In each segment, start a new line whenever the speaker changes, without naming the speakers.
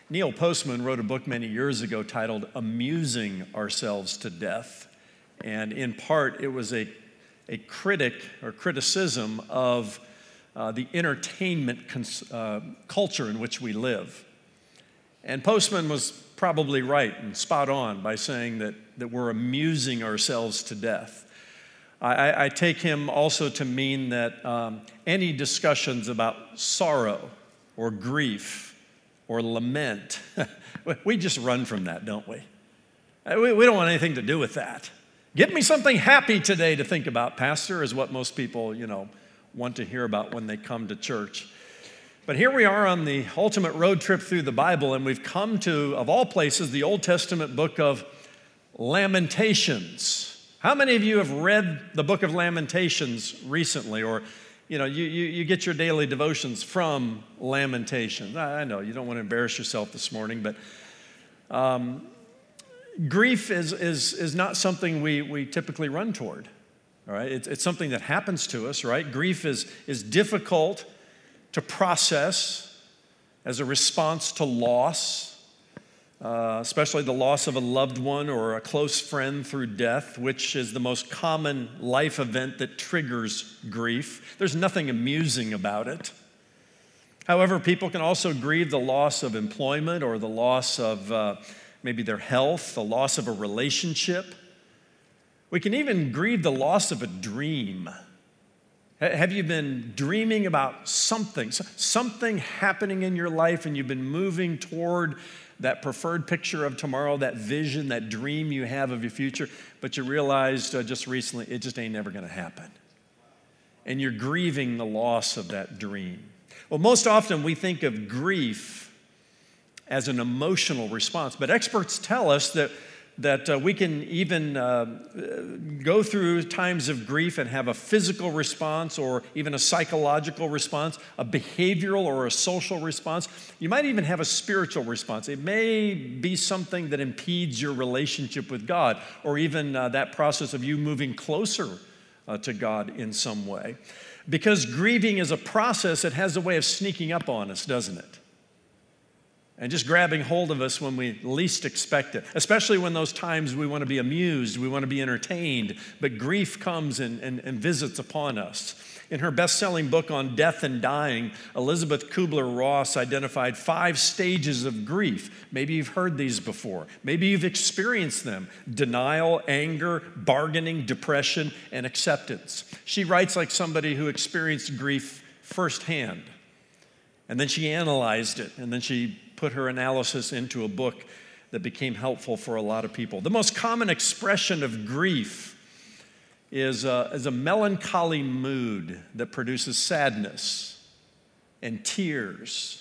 Neil Postman wrote a book many years ago titled Amusing Ourselves to Death. And in part, it was a critic or criticism of the entertainment culture in which we live. And Postman was probably right and spot on by saying that we're amusing ourselves to death. I take him also to mean that any discussions about sorrow or grief or lament, we just run from that, don't we? We don't want anything to do with that. Give me something happy today to think about, Pastor, is what most people, want to hear about when they come to church. But here we are on the ultimate road trip through the Bible, and we've come to, of all places, the Old Testament book of Lamentations. How many of you have read the book of Lamentations recently, or you get your daily devotions from Lamentations? I know you don't want to embarrass yourself this morning, but grief is not something we typically run toward. All right, it's something that happens to us, right? Grief is difficult to process as a response to loss. Especially the loss of a loved one or a close friend through death, which is the most common life event that triggers grief. There's nothing amusing about it. However, people can also grieve the loss of employment or the loss of maybe their health, the loss of a relationship. We can even grieve the loss of a dream. Have you been dreaming about something happening in your life, and you've been moving toward that preferred picture of tomorrow, that vision, that dream you have of your future, but you realized just recently it just ain't never going to happen. And you're grieving the loss of that dream. Well, most often we think of grief as an emotional response, but experts tell us that we can even go through times of grief and have a physical response or even a psychological response, a behavioral or a social response. You might even have a spiritual response. It may be something that impedes your relationship with God, or even that process of you moving closer to God in some way. Because grieving is a process that has a way of sneaking up on us, doesn't it? And just grabbing hold of us when we least expect it, especially when those times we want to be amused, we want to be entertained, but grief comes and visits upon us. In her best-selling book on death and dying, Elizabeth Kubler-Ross identified 5 stages of grief. Maybe you've heard these before. Maybe you've experienced them: denial, anger, bargaining, depression, and acceptance. She writes like somebody who experienced grief firsthand. And then she analyzed it, and then she put her analysis into a book that became helpful for a lot of people. The most common expression of grief is a melancholy mood that produces sadness and tears.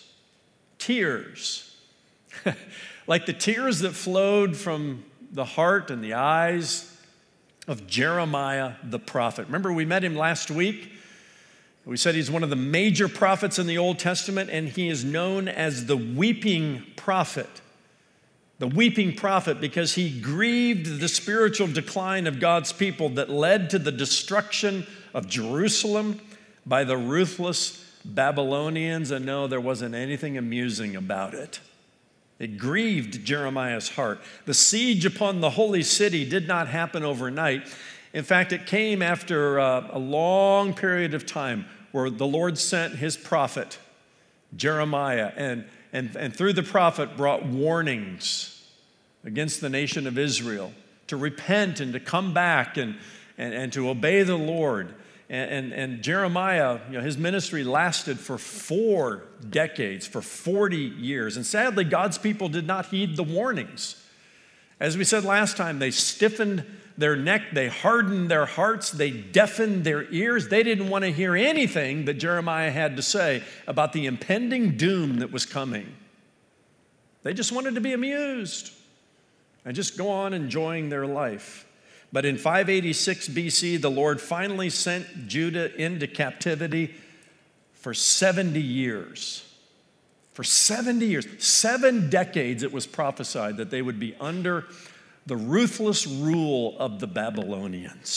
Tears. Like the tears that flowed from the heart and the eyes of Jeremiah the prophet. Remember, we met him last week. We said he's one of the major prophets in the Old Testament, and he is known as the weeping prophet. The weeping prophet because he grieved the spiritual decline of God's people that led to the destruction of Jerusalem by the ruthless Babylonians. And no, there wasn't anything amusing about it. It grieved Jeremiah's heart. The siege upon the holy city did not happen overnight. In fact, it came after a long period of time where the Lord sent his prophet, Jeremiah, and through the prophet brought warnings against the nation of Israel to repent and to come back and to obey the Lord. And Jeremiah, his ministry lasted for 4 decades, for 40 years. And sadly, God's people did not heed the warnings. As we said last time, they stiffened their neck, they hardened their hearts, they deafened their ears. They didn't want to hear anything that Jeremiah had to say about the impending doom that was coming. They just wanted to be amused and just go on enjoying their life. But in 586 BC, the Lord finally sent Judah into captivity for 70 years. For 70 years, 7 decades it was prophesied that they would be under the ruthless rule of the Babylonians.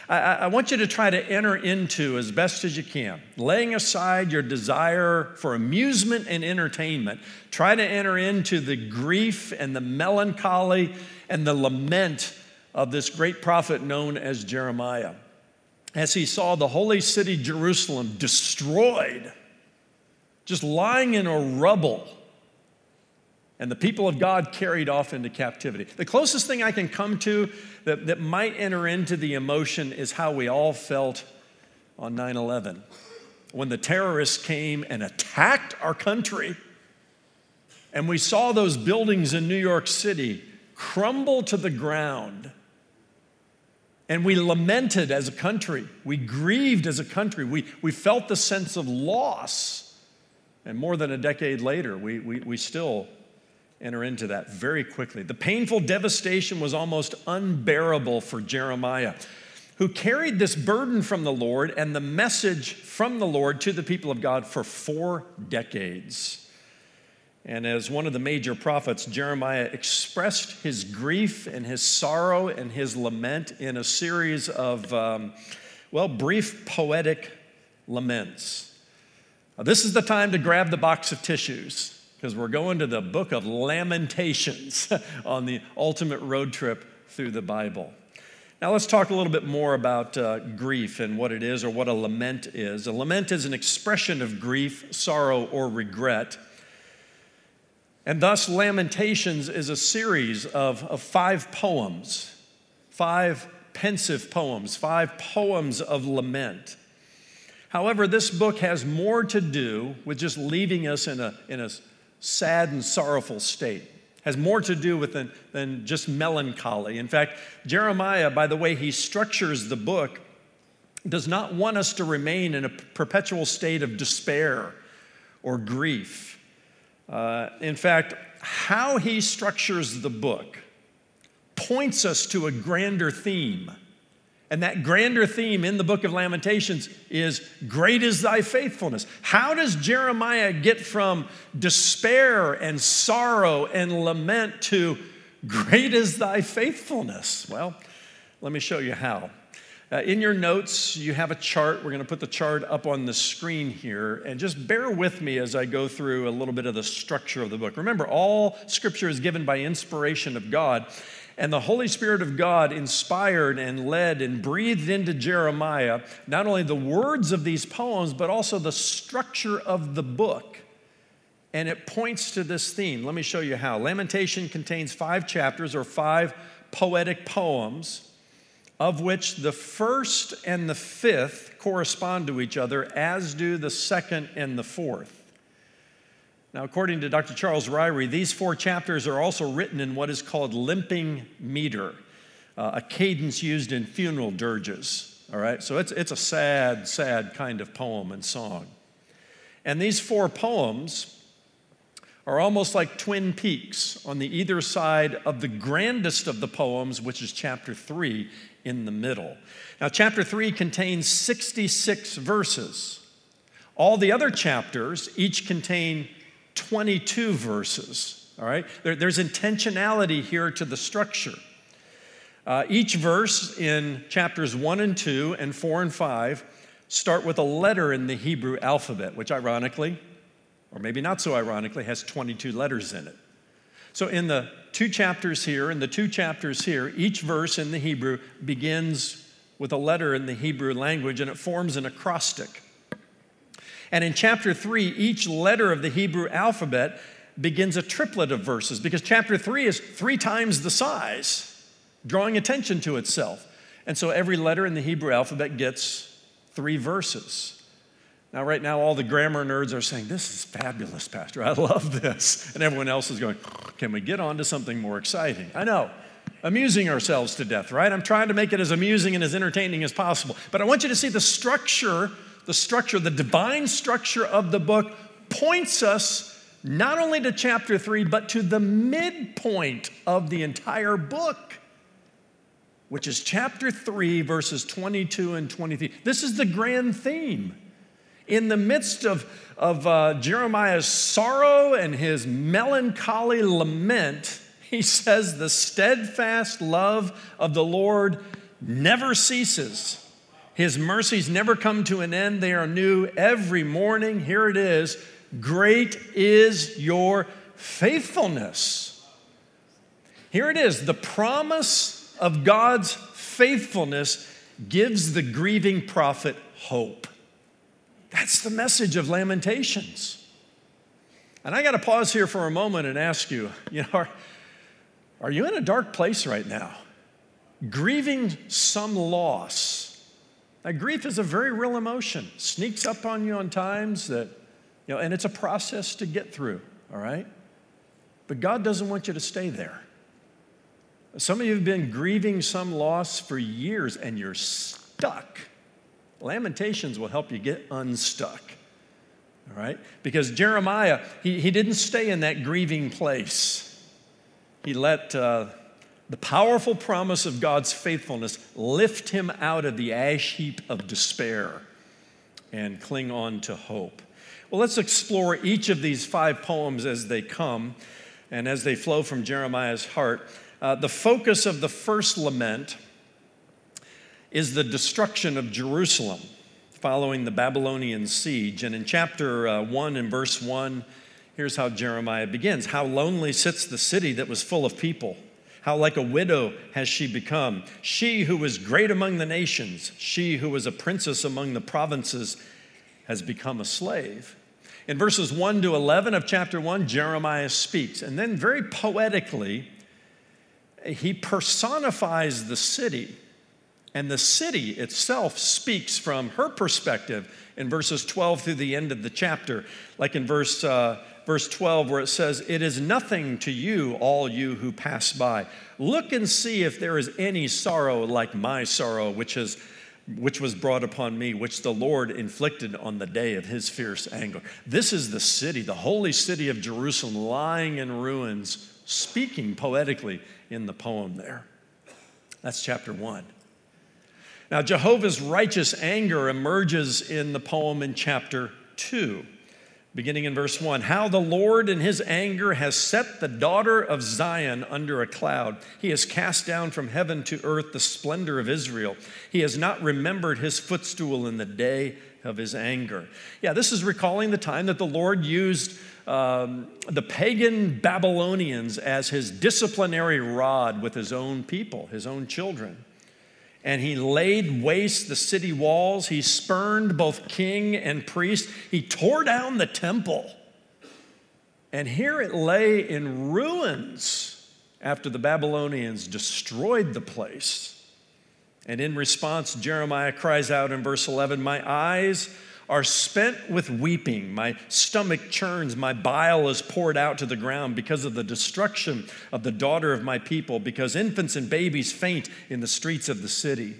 I want you to try to enter into, as best as you can, laying aside your desire for amusement and entertainment, try to enter into the grief and the melancholy and the lament of this great prophet known as Jeremiah, as he saw the holy city Jerusalem destroyed, just lying in a rubble, and the people of God carried off into captivity. The closest thing I can come to that might enter into the emotion is how we all felt on 9/11, when the terrorists came and attacked our country, and we saw those buildings in New York City crumble to the ground. And we lamented as a country. We grieved as a country. We felt the sense of loss. And more than a decade later, we still enter into that very quickly. The painful devastation was almost unbearable for Jeremiah, who carried this burden from the Lord and the message from the Lord to the people of God for 4 decades. And as one of the major prophets, Jeremiah expressed his grief and his sorrow and his lament in a series of, brief poetic laments. Now, this is the time to grab the box of tissues, because we're going to the book of Lamentations on the ultimate road trip through the Bible. Now let's talk a little bit more about grief and what it is, or what a lament is. A lament is an expression of grief, sorrow, or regret. And thus, Lamentations is a series of 5 poems, 5 pensive poems, 5 poems of lament. However, this book has more to do with just leaving us in a sad and sorrowful state. Has more to do with than just melancholy. In fact, Jeremiah, by the way he structures the book, does not want us to remain in a perpetual state of despair or grief. In fact, how he structures the book points us to a grander theme. And that grander theme in the book of Lamentations is, great is thy faithfulness. How does Jeremiah get from despair and sorrow and lament to great is thy faithfulness? Well, let me show you how. In your notes, you have a chart. We're going to put the chart up on the screen here, and just bear with me as I go through a little bit of the structure of the book. Remember, all Scripture is given by inspiration of God, and the Holy Spirit of God inspired and led and breathed into Jeremiah not only the words of these poems, but also the structure of the book. And it points to this theme. Let me show you how. Lamentation contains 5 chapters, or 5 poetic poems, of which the first and the 5th correspond to each other, as do the 2nd and the 4th. Now, according to Dr. Charles Ryrie, these 4 chapters are also written in what is called limping meter, a cadence used in funeral dirges. All right, so it's a sad, sad kind of poem and song. And these 4 poems are almost like twin peaks on the either side of the grandest of the poems, which is chapter 3 in the middle. Now, chapter 3 contains 66 verses. All the other chapters each contain 22 verses, all right? There's intentionality here to the structure. Each verse in chapters 1 and 2 and 4 and 5 start with a letter in the Hebrew alphabet, which ironically, or maybe not so ironically, has 22 letters in it. So in the 2 chapters here and the 2 chapters here, each verse in the Hebrew begins with a letter in the Hebrew language, and it forms an acrostic. And in chapter 3, each letter of the Hebrew alphabet begins a triplet of verses, because chapter 3 is 3 times the size, drawing attention to itself. And so every letter in the Hebrew alphabet gets 3 verses. Now, right now, all the grammar nerds are saying, this is fabulous, Pastor. I love this. And everyone else is going, can we get on to something more exciting? I know, amusing ourselves to death, right? I'm trying to make it as amusing and as entertaining as possible. But I want you to see the structure, the divine structure of the book points us not only to chapter 3, but to the midpoint of the entire book, which is chapter 3, verses 22 and 23. This is the grand theme. In the midst of Jeremiah's sorrow and his melancholy lament, he says, the steadfast love of the Lord never ceases. His mercies never come to an end. They are new every morning. Here it is. Great is your faithfulness. Here it is. The promise of God's faithfulness gives the grieving prophet hope. That's the message of Lamentations. And I got to pause here for a moment and ask you, are you in a dark place right now? Grieving some loss. Now, grief is a very real emotion. Sneaks up on you on times that, and it's a process to get through, all right? But God doesn't want you to stay there. Some of you have been grieving some loss for years and you're stuck. Lamentations will help you get unstuck, all right? Because Jeremiah, he didn't stay in that grieving place. He let the powerful promise of God's faithfulness lift him out of the ash heap of despair and cling on to hope. Well, let's explore each of these 5 poems as they come and as they flow from Jeremiah's heart. The focus of the first lament is the destruction of Jerusalem following the Babylonian siege. And in chapter 1 and verse 1, here's how Jeremiah begins. How lonely sits the city that was full of people. How like a widow has she become. She who was great among the nations, she who was a princess among the provinces, has become a slave. In verses 1 to 11 of chapter 1, Jeremiah speaks. And then very poetically, he personifies the city. And the city itself speaks from her perspective in verses 12 through the end of the chapter. Like in verse 12 where it says, "It is nothing to you, all you who pass by. Look and see if there is any sorrow like my sorrow, which was brought upon me, which the Lord inflicted on the day of his fierce anger." This is the city, the holy city of Jerusalem, lying in ruins, speaking poetically in the poem there. That's chapter 1. Now, Jehovah's righteous anger emerges in the poem in chapter 2, beginning in verse 1. How the Lord in his anger has set the daughter of Zion under a cloud. He has cast down from heaven to earth the splendor of Israel. He has not remembered his footstool in the day of his anger. Yeah, this is recalling the time that the Lord used the pagan Babylonians as his disciplinary rod with his own people, his own children. And he laid waste the city walls. He spurned both king and priest. He tore down the temple. And here it lay in ruins after the Babylonians destroyed the place. And in response, Jeremiah cries out in verse 11, "My eyes are spent with weeping. My stomach churns. My bile is poured out to the ground because of the destruction of the daughter of my people, because infants and babies faint in the streets of the city."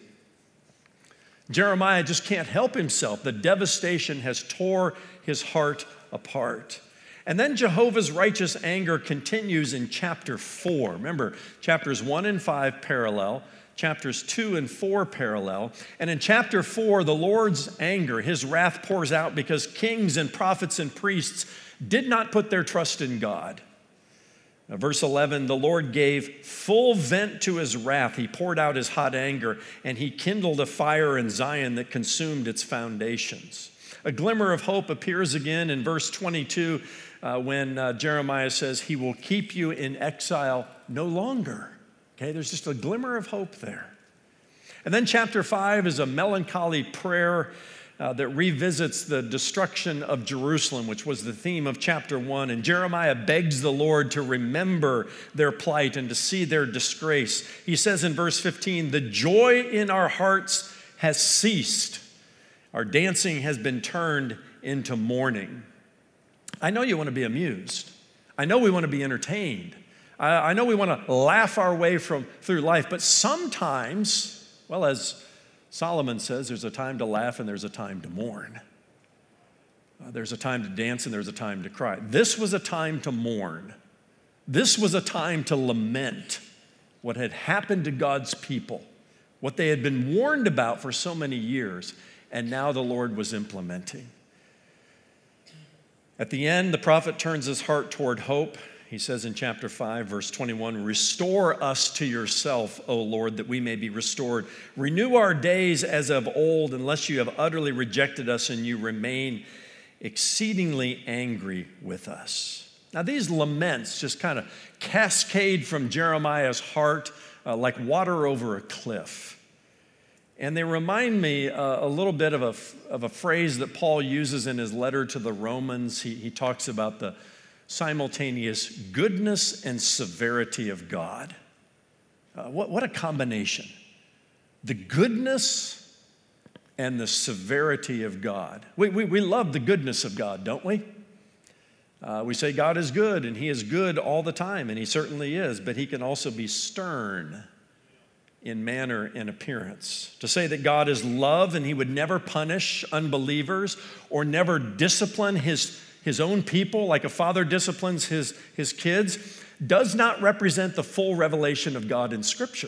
Jeremiah just can't help himself. The devastation has tore his heart apart. And then Jehovah's righteous anger continues in chapter 4. Remember, chapters 1 and 5 parallel. Chapters 2 and 4 parallel. And in chapter 4, the Lord's anger, his wrath pours out because kings and prophets and priests did not put their trust in God. Now, verse 11, the Lord gave full vent to his wrath. He poured out his hot anger, and he kindled a fire in Zion that consumed its foundations. A glimmer of hope appears again in verse 22 when Jeremiah says, "He will keep you in exile no longer." Okay, there's just a glimmer of hope there. And then chapter 5 is a melancholy prayer that revisits the destruction of Jerusalem, which was the theme of chapter 1. And Jeremiah begs the Lord to remember their plight and to see their disgrace. He says in verse 15, "The joy in our hearts has ceased. Our dancing has been turned into mourning." I know you want to be amused. I know we want to be entertained. I know we want to laugh our way through life, but sometimes, well, as Solomon says, there's a time to laugh and there's a time to mourn. There's a time to dance and there's a time to cry. This was a time to mourn. This was a time to lament what had happened to God's people, what they had been warned about for so many years, and now the Lord was implementing. At the end, the prophet turns his heart toward hope. He says in chapter 5, verse 21, "Restore us to yourself, O Lord, that we may be restored. Renew our days as of old, unless you have utterly rejected us and you remain exceedingly angry with us." Now, these laments just kind of cascade from Jeremiah's heart like water over a cliff. And they remind me a little bit of a phrase that Paul uses in his letter to the Romans. He talks about the simultaneous goodness and severity of God. What a combination. The goodness and the severity of God. We love the goodness of God, don't we? We say God is good, and He is good all the time, and He certainly is, but He can also be stern in manner and appearance. To say that God is love and He would never punish unbelievers or never discipline His own people like a father disciplines his kids does not represent the full revelation of God in Scripture.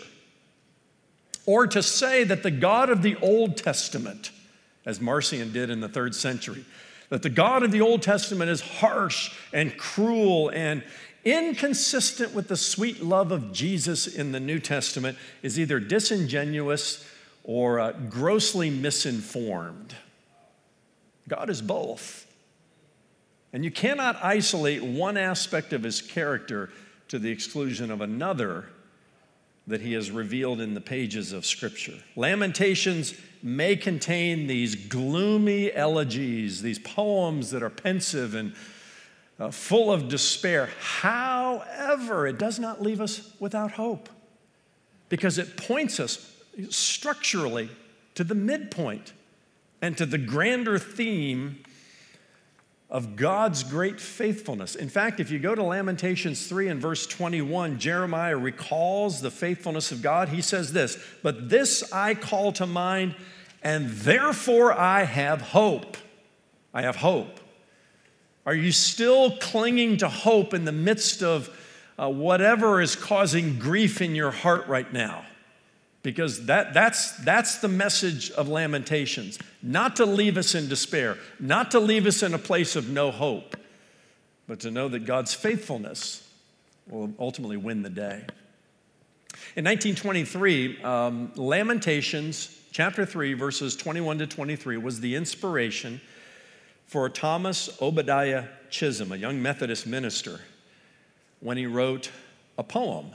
Or to say that the God of the Old Testament, as Marcion did in the 3rd century, that the God of the Old Testament is harsh and cruel and inconsistent with the sweet love of Jesus in the New Testament is either disingenuous or grossly misinformed. God is both. And you cannot isolate one aspect of His character to the exclusion of another that He has revealed in the pages of Scripture. Lamentations may contain these gloomy elegies, these poems that are pensive and full of despair. However, it does not leave us without hope because it points us structurally to the midpoint and to the grander theme of God's great faithfulness. In fact, if you go to Lamentations 3 and verse 21, Jeremiah recalls the faithfulness of God. He says this, "But this I call to mind, and therefore I have hope." I have hope. Are you still clinging to hope in the midst of whatever is causing grief in your heart right now? Because that's the message of Lamentations. Not to leave us in despair, not to leave us in a place of no hope, but to know that God's faithfulness will ultimately win the day. In 1923, Lamentations chapter 3, verses 21 to 23 was the inspiration for Thomas Obadiah Chisholm, a young Methodist minister, when he wrote a poem.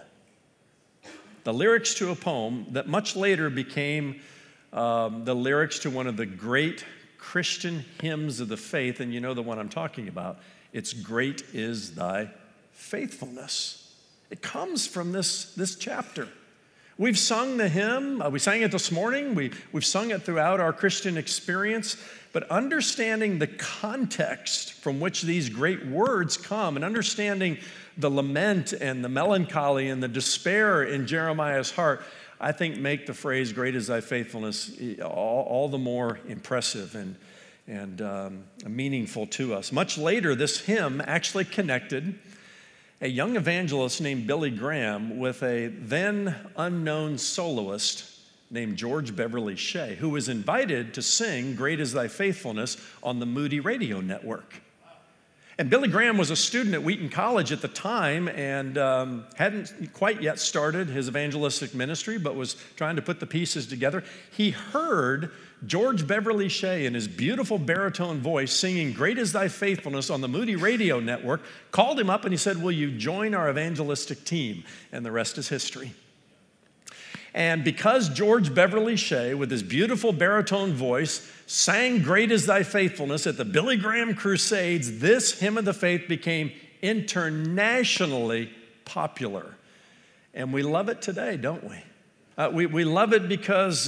The lyrics to a poem that much later became the lyrics to one of the great Christian hymns of the faith, and you know the one I'm talking about. It's "Great is Thy Faithfulness." It comes from this chapter. We've sung the hymn. We sang it this morning. We've sung it throughout our Christian experience. But understanding the context from which these great words come and understanding the lament and the melancholy and the despair in Jeremiah's heart, I think make the phrase "Great is Thy Faithfulness" all the more impressive and meaningful to us. Much later, this hymn actually connected a young evangelist named Billy Graham with a then unknown soloist named George Beverly Shea, who was invited to sing "Great is Thy Faithfulness" on the Moody Radio Network. And Billy Graham was a student at Wheaton College at the time and hadn't quite yet started his evangelistic ministry, but was trying to put the pieces together. He heard George Beverly Shea in his beautiful baritone voice singing "Great is Thy Faithfulness" on the Moody Radio Network, called him up and he said, "Will you join our evangelistic team?" And the rest is history. And because George Beverly Shea, with his beautiful baritone voice, sang "Great is Thy Faithfulness" at the Billy Graham Crusades, this hymn of the faith became internationally popular. And we love it today, don't we? We love it because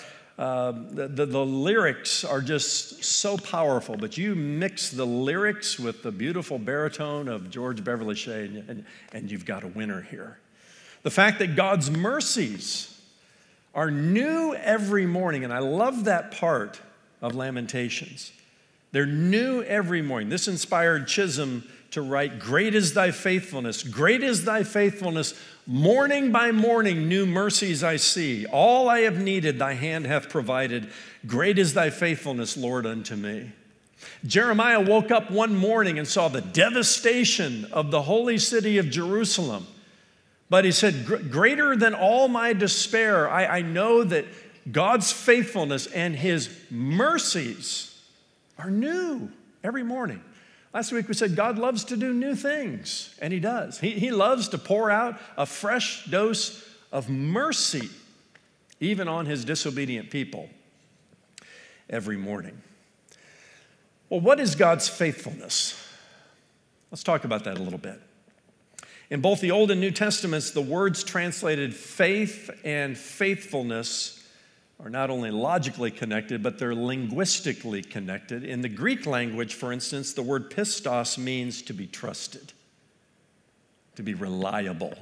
the lyrics are just so powerful, but you mix the lyrics with the beautiful baritone of George Beverly Shea, and you've got a winner here. The fact that God's mercies are new every morning, and I love that part of Lamentations. They're new every morning. This inspired Chisholm to write, "Great is Thy faithfulness, great is Thy faithfulness. Morning by morning new mercies I see. All I have needed Thy hand hath provided. Great is Thy faithfulness, Lord, unto me." Jeremiah woke up one morning and saw the devastation of the holy city of Jerusalem. But he said, greater than all my despair, I know that God's faithfulness and his mercies are new every morning. Last week we said God loves to do new things, and he does. He loves to pour out a fresh dose of mercy, even on his disobedient people, every morning. Well, what is God's faithfulness? Let's talk about that a little bit. In both the Old and New Testaments, the words translated faith and faithfulness are not only logically connected, but they're linguistically connected. In the Greek language, for instance, the word pistos means to be trusted, to be reliable.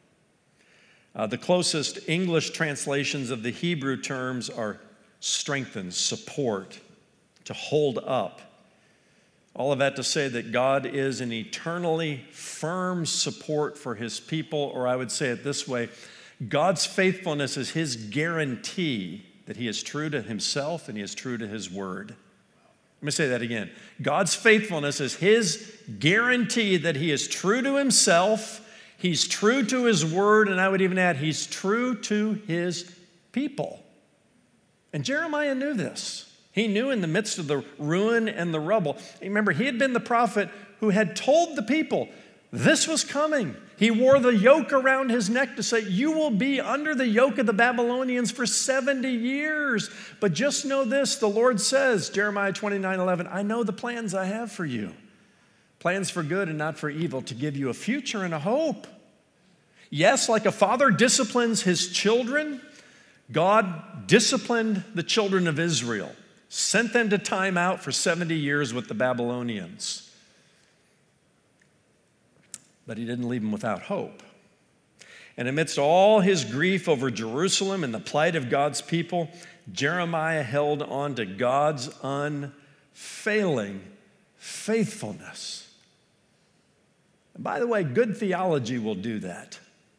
The closest English translations of the Hebrew terms are strengthen, support, to hold up. All of that to say that God is an eternally firm support for his people, or I would say it this way, God's faithfulness is his guarantee that he is true to himself and he is true to his word. Let me say that again. God's faithfulness is his guarantee that he is true to himself, he's true to his word, and I would even add, he's true to his people. And Jeremiah knew this. He knew in the midst of the ruin and the rubble. Remember, he had been the prophet who had told the people this was coming. He wore the yoke around his neck to say, you will be under the yoke of the Babylonians for 70 years. But just know this, the Lord says, Jeremiah 29:11, I know the plans I have for you. Plans for good and not for evil, to give you a future and a hope. Yes, like a father disciplines his children, God disciplined the children of Israel, sent them to time out for 70 years with the Babylonians. But he didn't leave them without hope. And amidst all his grief over Jerusalem and the plight of God's people, Jeremiah held on to God's unfailing faithfulness. And by the way, good theology will do that.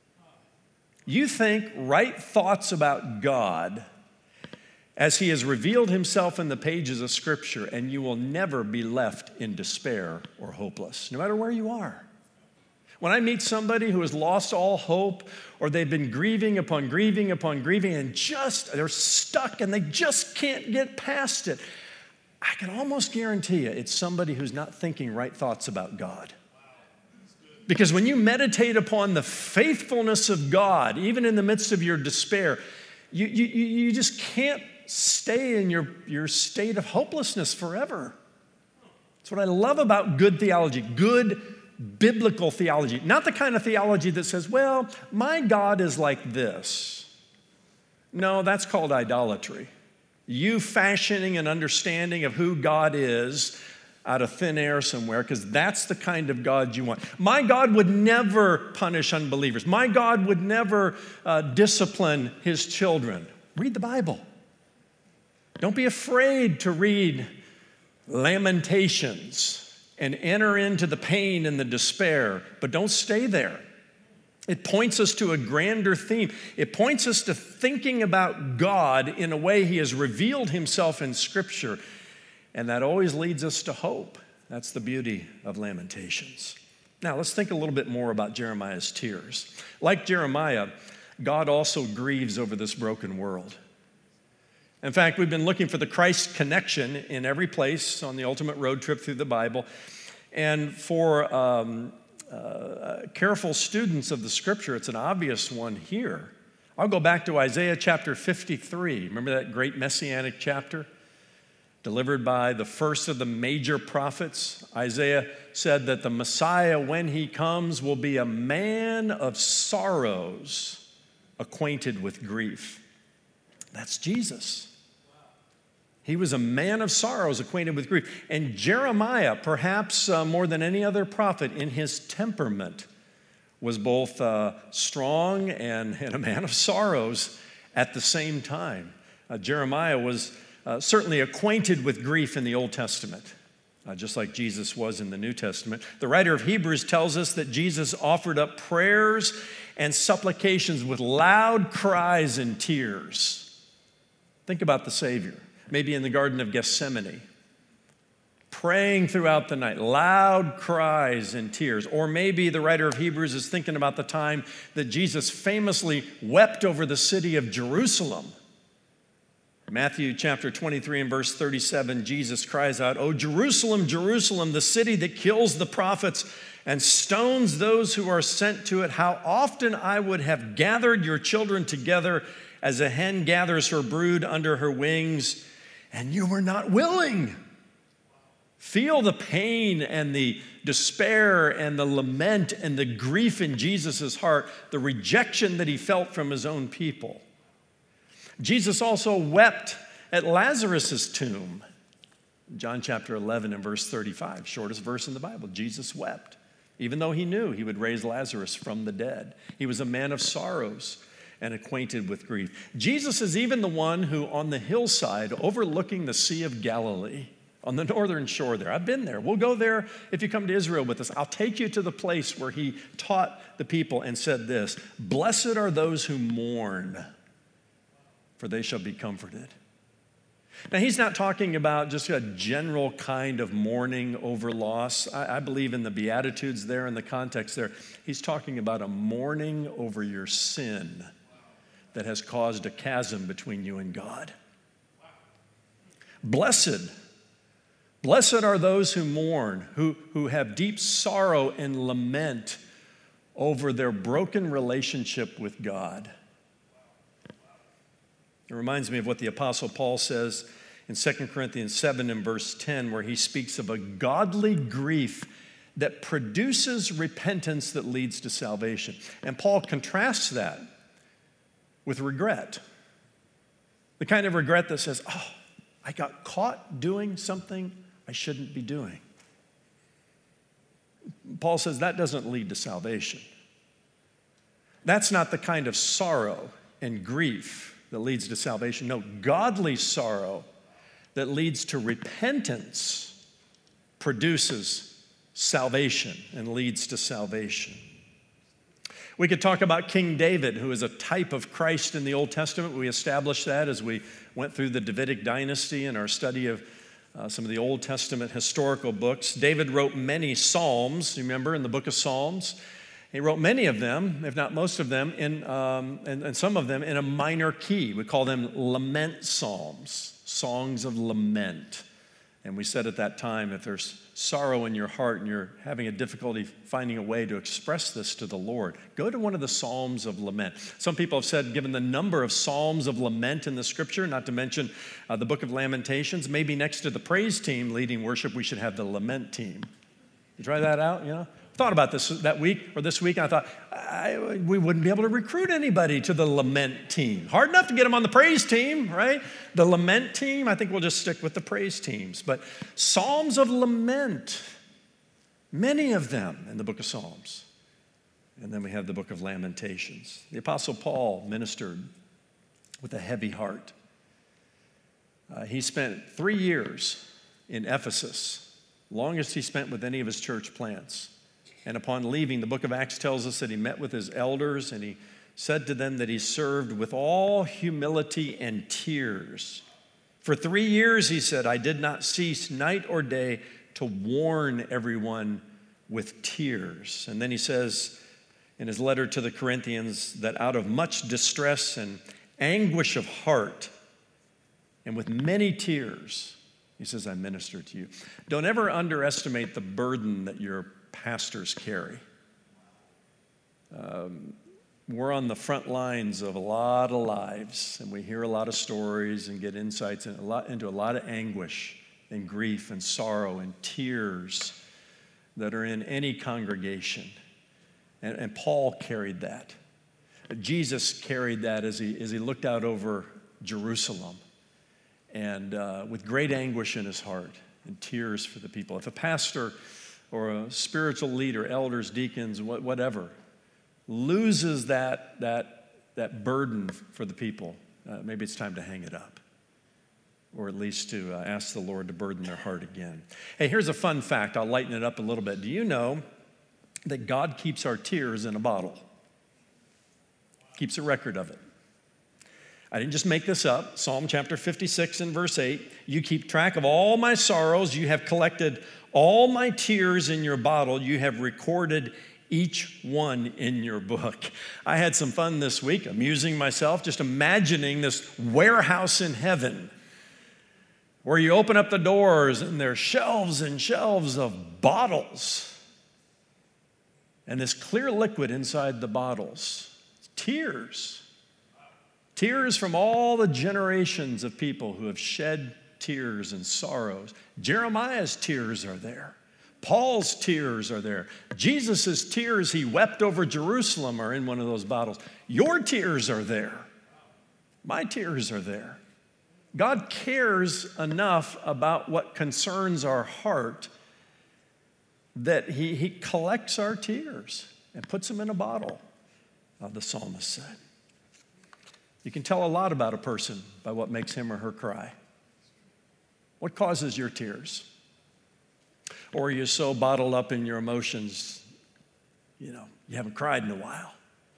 You think right thoughts about God as he has revealed himself in the pages of Scripture, and you will never be left in despair or hopeless, no matter where you are. When I meet somebody who has lost all hope, or they've been grieving upon grieving upon grieving, and they're stuck and they just can't get past it, I can almost guarantee you it's somebody who's not thinking right thoughts about God. Because when you meditate upon the faithfulness of God, even in the midst of your despair, you just can't stay in your state of hopelessness forever. That's what I love about good theology, good biblical theology. Not the kind of theology that says, well, my God is like this. No, that's called idolatry. You fashioning an understanding of who God is out of thin air somewhere, because that's the kind of God you want. My God would never punish unbelievers. My God would never discipline his children. Read the Bible. Don't be afraid to read Lamentations and enter into the pain and the despair, but don't stay there. It points us to a grander theme. It points us to thinking about God in a way he has revealed himself in Scripture, and that always leads us to hope. That's the beauty of Lamentations. Now, let's think a little bit more about Jeremiah's tears. Like Jeremiah, God also grieves over this broken world. In fact, we've been looking for the Christ connection in every place on the ultimate road trip through the Bible. And for careful students of the Scripture, it's an obvious one here. I'll go back to Isaiah chapter 53. Remember that great messianic chapter? Delivered by the first of the major prophets. Isaiah said that the Messiah, when he comes, will be a man of sorrows, acquainted with grief. That's Jesus. He was a man of sorrows, acquainted with grief. And Jeremiah, perhaps more than any other prophet in his temperament, was both strong and a man of sorrows at the same time. Jeremiah was certainly acquainted with grief in the Old Testament, just like Jesus was in the New Testament. The writer of Hebrews tells us that Jesus offered up prayers and supplications with loud cries and tears. Think about the Savior. Maybe in the Garden of Gethsemane, praying throughout the night, loud cries and tears. Or maybe the writer of Hebrews is thinking about the time that Jesus famously wept over the city of Jerusalem. Matthew chapter 23 and verse 37, Jesus cries out, "O Jerusalem, Jerusalem, the city that kills the prophets and stones those who are sent to it, how often I would have gathered your children together as a hen gathers her brood under her wings, and you were not willing." Feel the pain and the despair and the lament and the grief in Jesus' heart, the rejection that he felt from his own people. Jesus also wept at Lazarus' tomb. John chapter 11 and verse 35, shortest verse in the Bible. Jesus wept, even though he knew he would raise Lazarus from the dead. He was a man of sorrows and acquainted with grief. Jesus is even the one who, on the hillside overlooking the Sea of Galilee, on the northern shore there. I've been there. We'll go there if you come to Israel with us. I'll take you to the place where he taught the people and said this, "Blessed are those who mourn, for they shall be comforted." Now, he's not talking about just a general kind of mourning over loss. I believe in the Beatitudes there, in the context there. He's talking about a mourning over your sin that has caused a chasm between you and God. Blessed are those who mourn, who have deep sorrow and lament over their broken relationship with God. It reminds me of what the Apostle Paul says in 2 Corinthians 7 and verse 10, where he speaks of a godly grief that produces repentance that leads to salvation. And Paul contrasts that with regret. The kind of regret that says, "Oh, I got caught doing something I shouldn't be doing." Paul says that doesn't lead to salvation. That's not the kind of sorrow and grief that leads to salvation. No, godly sorrow that leads to repentance produces salvation and leads to salvation. We could talk about King David, who is a type of Christ in the Old Testament. We established that as we went through the Davidic dynasty in our study of some of the Old Testament historical books. David wrote many psalms, you remember, in the book of Psalms. He wrote many of them, if not most of them, and some of them in a minor key. We call them lament psalms, songs of lament. And we said at that time, if there's sorrow in your heart and you're having a difficulty finding a way to express this to the Lord, go to one of the Psalms of Lament. Some people have said, given the number of Psalms of Lament in the Scripture, not to mention the book of Lamentations, maybe next to the praise team leading worship, we should have the lament team. You try that out, you know? Thought about this that week or this week, and I thought we wouldn't be able to recruit anybody to the lament team. Hard enough to get them on the praise team, right? The lament team, I think we'll just stick with the praise teams. But Psalms of Lament, many of them in the book of Psalms. And then we have the book of Lamentations. The Apostle Paul ministered with a heavy heart. He spent 3 years in Ephesus, longest he spent with any of his church plants. And upon leaving, the book of Acts tells us that he met with his elders and he said to them that he served with all humility and tears. For 3 years, he said, I did not cease night or day to warn everyone with tears. And then he says in his letter to the Corinthians that out of much distress and anguish of heart and with many tears, he says, I minister to you. Don't ever underestimate the burden that your pastors carry. We're on the front lines of a lot of lives, and we hear a lot of stories and get insights into a lot of anguish and grief and sorrow and tears that are in any congregation. And Paul carried that. Jesus carried that as he looked out over Jerusalem and with great anguish in his heart and tears for the people. If a pastor or a spiritual leader, elders, deacons, whatever, loses that burden for the people, maybe it's time to hang it up, or at least to ask the Lord to burden their heart again. Hey, here's a fun fact. I'll lighten it up a little bit. Do you know that God keeps our tears in a bottle? Keeps a record of it. I didn't just make this up. Psalm chapter 56 and verse 8, you keep track of all my sorrows. You have collected all my tears in your bottle. You have recorded each one in your book. I had some fun this week, amusing myself, just imagining this warehouse in heaven where you open up the doors and there's shelves and shelves of bottles. And this clear liquid inside the bottles, tears. Tears from all the generations of people who have shed tears and sorrows. Jeremiah's tears are there. Paul's tears are there. Jesus' tears he wept over Jerusalem are in one of those bottles. Your tears are there. My tears are there. God cares enough about what concerns our heart that he collects our tears and puts them in a bottle, the psalmist said. You can tell a lot about a person by what makes him or her cry. What causes your tears? Or are you so bottled up in your emotions, you haven't cried in a while?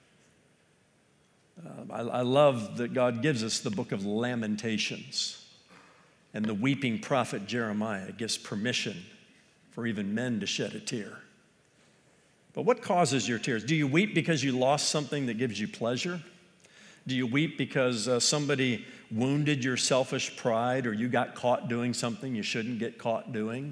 I love that God gives us the book of Lamentations, and the weeping prophet Jeremiah gives permission for even men to shed a tear. But what causes your tears? Do you weep because you lost something that gives you pleasure? Do you weep because somebody wounded your selfish pride, or you got caught doing something you shouldn't get caught doing?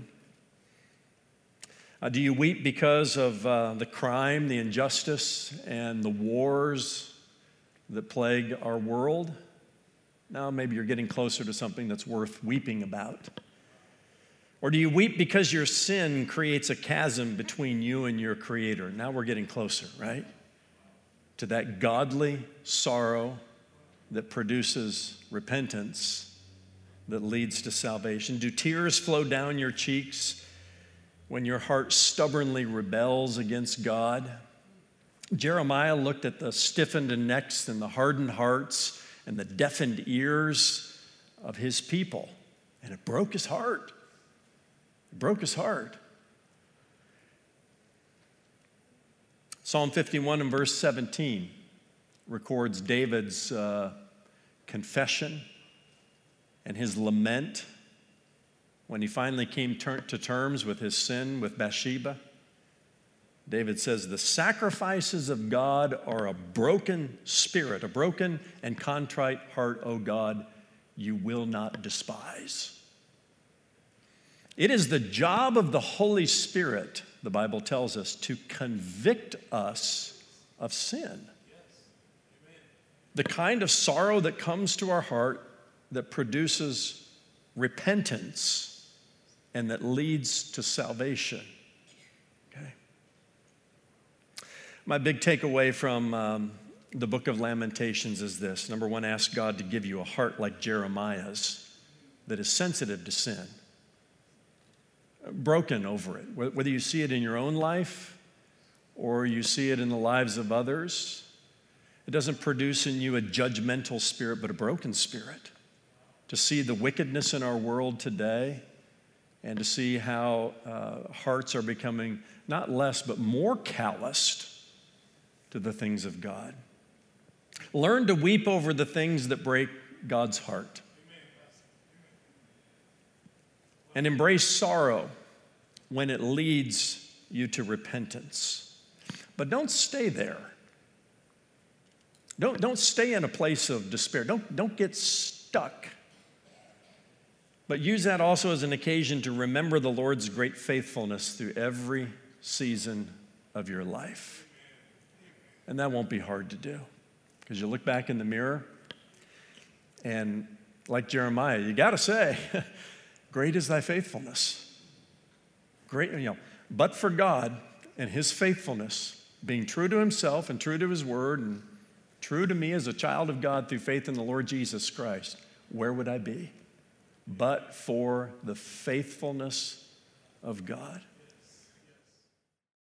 Do you weep because of the crime, the injustice, and the wars that plague our world? Now, maybe you're getting closer to something that's worth weeping about. Or do you weep because your sin creates a chasm between you and your Creator? Now we're getting closer, right? To that godly sorrow that produces repentance that leads to salvation. Do tears flow down your cheeks when your heart stubbornly rebels against God? Jeremiah looked at the stiffened necks and the hardened hearts and the deafened ears of his people, and it broke his heart. It broke his heart. Psalm 51 and verse 17 records David's confession and his lament when he finally came to terms with his sin with Bathsheba. David says, the sacrifices of God are a broken spirit, a broken and contrite heart, O God, you will not despise. It is the job of the Holy Spirit, the Bible tells us, to convict us of sin. The kind of sorrow that comes to our heart that produces repentance and that leads to salvation. Okay? My big takeaway from the book of Lamentations is this. Number one, ask God to give you a heart like Jeremiah's that is sensitive to sin, broken over it. Whether you see it in your own life or you see it in the lives of others, it doesn't produce in you a judgmental spirit, but a broken spirit. To see the wickedness in our world today and to see how hearts are becoming not less, but more calloused to the things of God. Learn to weep over the things that break God's heart. And embrace sorrow when it leads you to repentance. But don't stay there. Don't stay in a place of despair. Don't get stuck. But use that also as an occasion to remember the Lord's great faithfulness through every season of your life. And that won't be hard to do, because you look back in the mirror and, like Jeremiah, you got to say, great is thy faithfulness. Great, but for God and his faithfulness, being true to himself and true to his word and true to me as a child of God through faith in the Lord Jesus Christ, where would I be? But for the faithfulness of God.